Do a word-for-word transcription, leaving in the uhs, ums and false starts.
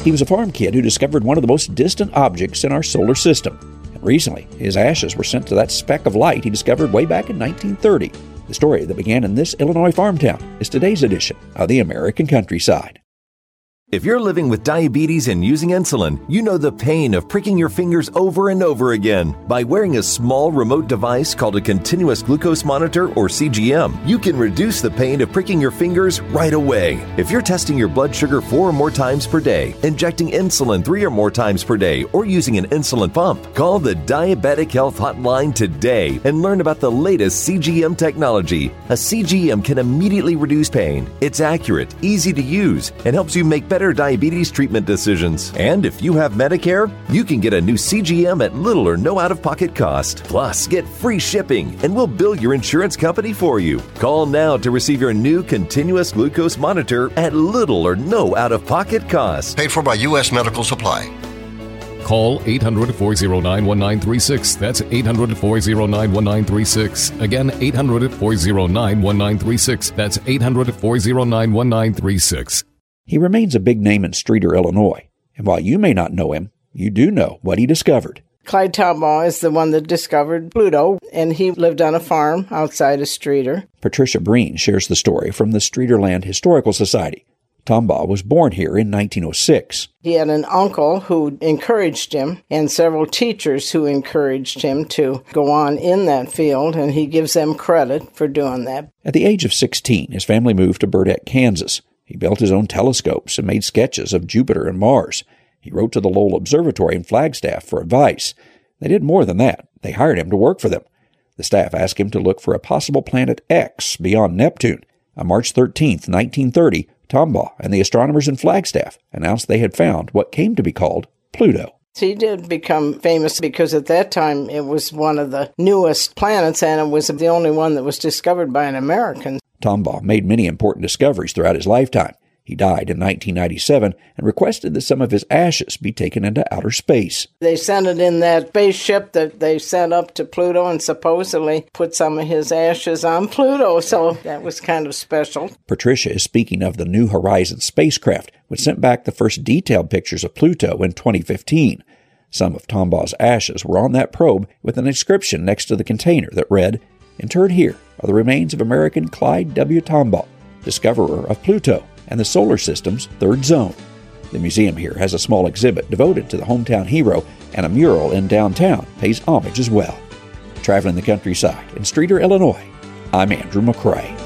He was a farm kid who discovered one of the most distant objects in our solar system. And recently, his ashes were sent to that speck of light he discovered way back in nineteen thirty. The story that began in this Illinois farm town is today's edition of the American Countryside. If you're living with diabetes and using insulin, you know the pain of pricking your fingers over and over again. By wearing a small remote device called a continuous glucose monitor, or C G M, you can reduce the pain of pricking your fingers right away. If you're testing your blood sugar four or more times per day, injecting insulin three or more times per day, or using an insulin pump, call the Diabetic Health Hotline today and learn about the latest C G M technology. A C G M can immediately reduce pain. It's accurate, easy to use, and helps you make better diabetes treatment decisions. And if you have Medicare, you can get a new C G M at little or no out-of-pocket cost. Plus, get free shipping, and we'll bill your insurance company for you. Call now to receive your new continuous glucose monitor at little or no out-of-pocket cost. Paid for by U S Medical Supply. Call eight hundred, four oh nine, one nine three six. That's eight hundred, four oh nine, one nine three six. Again, eight hundred, four oh nine, one nine three six. That's eight hundred, four oh nine, one nine three six. He remains a big name in Streator, Illinois, and while you may not know him, you do know what he discovered. Clyde Tombaugh is the one that discovered Pluto, and he lived on a farm outside of Streator. Patricia Breen shares the story from the Streatorland Historical Society. Tombaugh was born here in nineteen oh six. He had an uncle who encouraged him, and several teachers who encouraged him to go on in that field, and he gives them credit for doing that. At the age of sixteen, his family moved to Burdett, Kansas. He built his own telescopes and made sketches of Jupiter and Mars. He wrote to the Lowell Observatory in Flagstaff for advice. They did more than that. They hired him to work for them. The staff asked him to look for a possible planet X beyond Neptune. On March thirteenth, nineteen thirty, Tombaugh and the astronomers in Flagstaff announced they had found what came to be called Pluto. He did become famous because at that time it was one of the newest planets, and it was the only one that was discovered by an American. Tombaugh made many important discoveries throughout his lifetime. He died in nineteen ninety-seven and requested that some of his ashes be taken into outer space. They sent it in that spaceship that they sent up to Pluto and supposedly put some of his ashes on Pluto, so that was kind of special. Patricia is speaking of the New Horizons spacecraft, which sent back the first detailed pictures of Pluto in twenty fifteen. Some of Tombaugh's ashes were on that probe with an inscription next to the container that read, "Interred here are the remains of American Clyde W. Tombaugh, discoverer of Pluto and the solar system's third zone." The museum here has a small exhibit devoted to the hometown hero, and a mural in downtown pays homage as well. Traveling the countryside in Streator, Illinois, I'm Andrew McCrae.